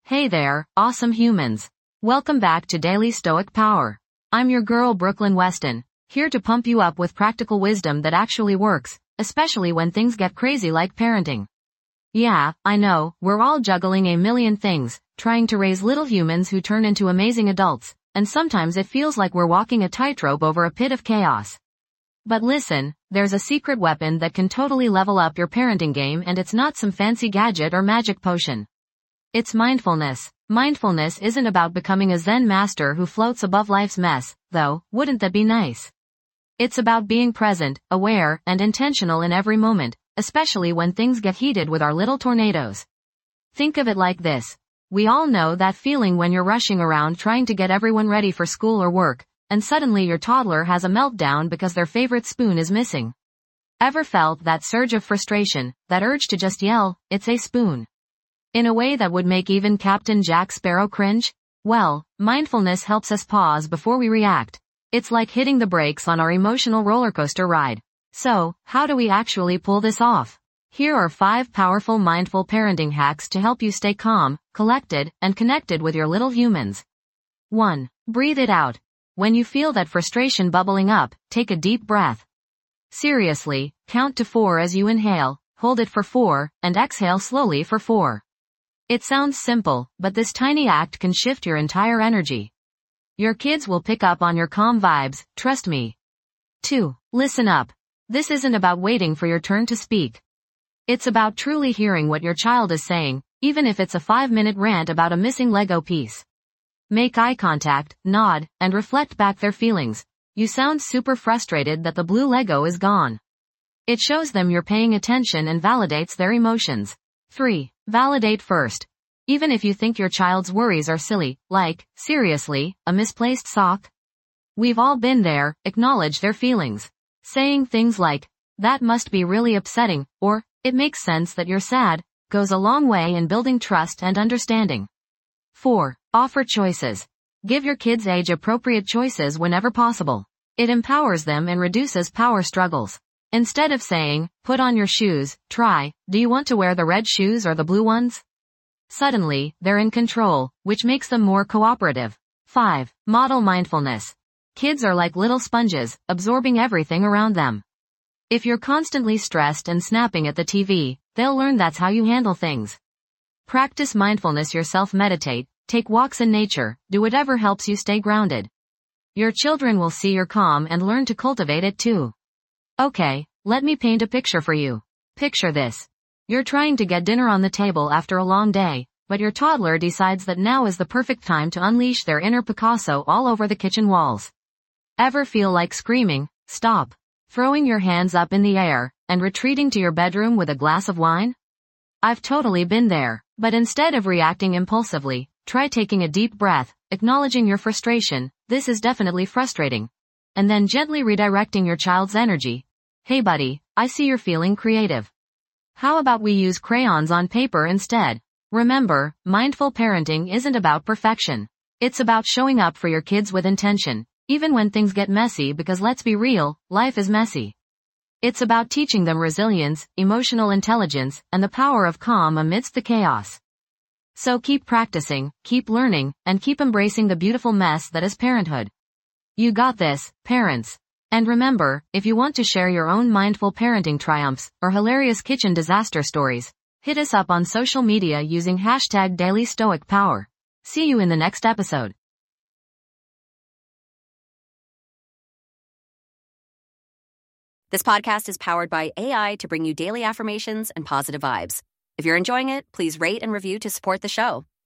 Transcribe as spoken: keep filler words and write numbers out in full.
Hey there, awesome humans. Welcome back to Daily Stoic Power. I'm your girl Brooklyn Weston, here to pump you up with practical wisdom that actually works, especially when things get crazy like parenting. Yeah, I know, we're all juggling a million things, trying to raise little humans who turn into amazing adults, and sometimes it feels like we're walking a tightrope over a pit of chaos. But listen, there's a secret weapon that can totally level up your parenting game, and it's not some fancy gadget or magic potion. It's mindfulness. Mindfulness isn't about becoming a Zen master who floats above life's mess, though, wouldn't that be nice? It's about being present, aware, and intentional in every moment, especially when things get heated with our little tornadoes. Think of it like this. We all know that feeling when you're rushing around trying to get everyone ready for school or work, and suddenly your toddler has a meltdown because their favorite spoon is missing. Ever felt that surge of frustration, that urge to just yell, "It's a spoon," in a way that would make even Captain Jack Sparrow cringe? Well, mindfulness helps us pause before we react. It's like hitting the brakes on our emotional rollercoaster ride. So, how do we actually pull this off? Here are five powerful mindful parenting hacks to help you stay calm, collected, and connected with your little humans. one. Breathe it out. When you feel that frustration bubbling up, take a deep breath. Seriously, count to four as you inhale, hold it for four, and exhale slowly for four. It sounds simple, but this tiny act can shift your entire energy. Your kids will pick up on your calm vibes, trust me. two. Listen up. This isn't about waiting for your turn to speak. It's about truly hearing what your child is saying, even if it's a five-minute rant about a missing Lego piece. Make eye contact, nod, and reflect back their feelings. You sound super frustrated that the blue Lego is gone. It shows them you're paying attention and validates their emotions. three. Validate first. Even if you think your child's worries are silly, like, seriously, a misplaced sock? We've all been there. Acknowledge their feelings. Saying things like, "That must be really upsetting," or, "It makes sense that you're sad," goes a long way in building trust and understanding. four. Offer choices. Give your kids age-appropriate choices whenever possible. It empowers them and reduces power struggles. Instead of saying, "Put on your shoes," try, "Do you want to wear the red shoes or the blue ones?" Suddenly, they're in control, which makes them more cooperative. five. Model mindfulness. Kids are like little sponges, absorbing everything around them. If you're constantly stressed and snapping at the T V, they'll learn that's how you handle things. Practice mindfulness yourself. Meditate, take walks in nature, do whatever helps you stay grounded. Your children will see you're calm and learn to cultivate it too. Okay, let me paint a picture for you. Picture this. You're trying to get dinner on the table after a long day, but your toddler decides that now is the perfect time to unleash their inner Picasso all over the kitchen walls. Ever feel like screaming, "Stop," throwing your hands up in the air, and retreating to your bedroom with a glass of wine? I've totally been there, but instead of reacting impulsively, try taking a deep breath, acknowledging your frustration, "This is definitely frustrating," and then gently redirecting your child's energy. "Hey buddy, I see you're feeling creative. How about we use crayons on paper instead?" Remember, mindful parenting isn't about perfection. It's about showing up for your kids with intention, even when things get messy, because let's be real, life is messy. It's about teaching them resilience, emotional intelligence, and the power of calm amidst the chaos. So keep practicing, keep learning, and keep embracing the beautiful mess that is parenthood. You got this, parents. And remember, if you want to share your own mindful parenting triumphs, or hilarious kitchen disaster stories, hit us up on social media using hashtag Daily Stoic Power. See you in the next episode. This podcast is powered by A I to bring you daily affirmations and positive vibes. If you're enjoying it, please rate and review to support the show.